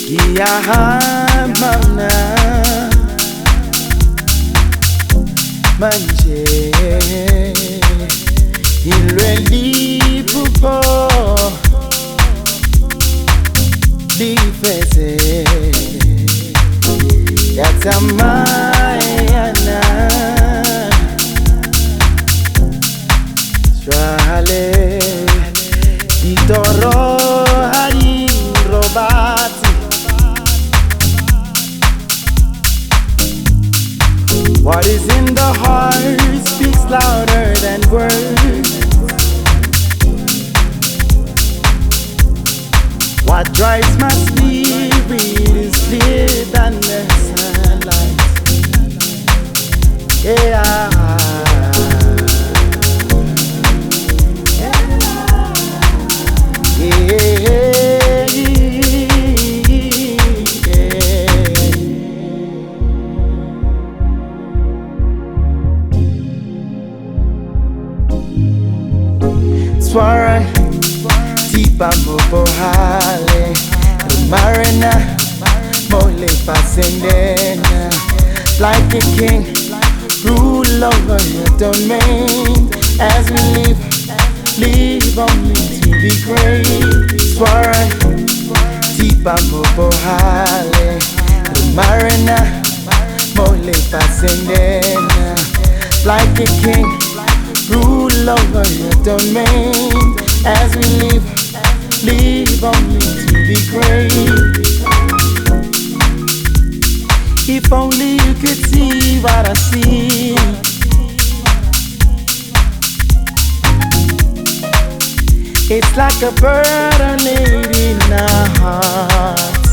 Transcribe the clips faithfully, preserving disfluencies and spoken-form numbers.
Giyahamana manje ilweli pupo difese yatamayana swale itoro hari robati. What is in the heart speaks louder than words. What drives my spirit is clearer than the sunlight. Yeah. Swara tipa mobohale marina mole pasendena like a king rule over your domain as we live live only to be great. Swara tipa mobohale marina mole pasendena like a king rule over your domain as we live, live only to be great. If only you could see what I see. It's like a burden laid in our hearts.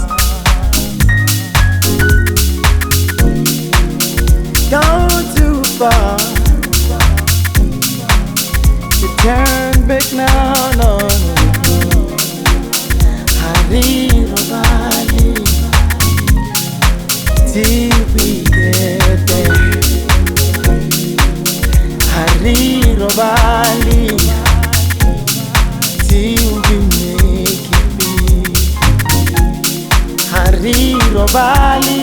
Gone too far. Turn back now, no. Hariro Bali, till we get there. Hariro Bali, till we make it big. Hariro Bali,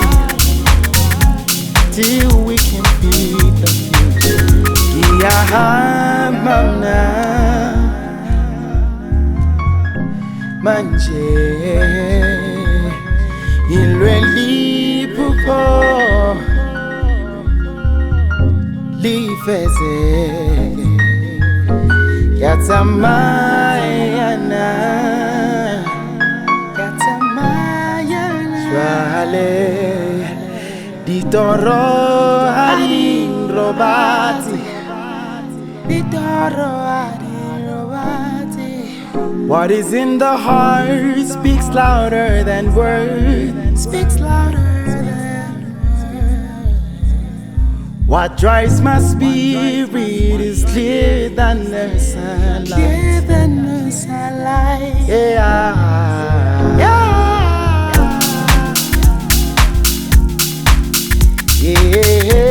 till we can feed the future. Giyahamana manje ilweli pupo lifeze yatamayana yatamayana swale ditoro hari robati. What is in the heart speaks louder than words. Speaks louder than words. What drives my spirit is clearer than the sunlight. Clearer than the sunlight. Yeah. Yeah. Yeah.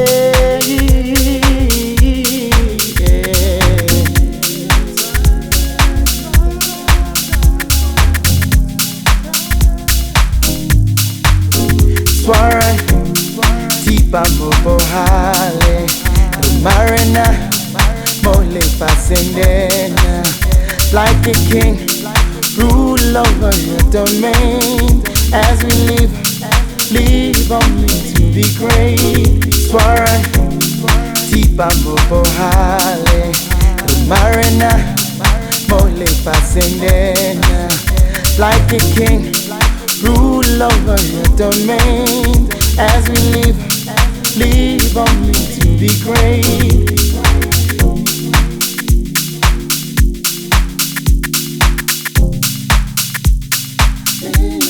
Swara tipa mobohale marina mole pasendena like a king rule over your domain as we live live only to be great. Swara tipa mobohale marina mole pasendena like a king rule over your domain as we live, live only to be great. Yeah.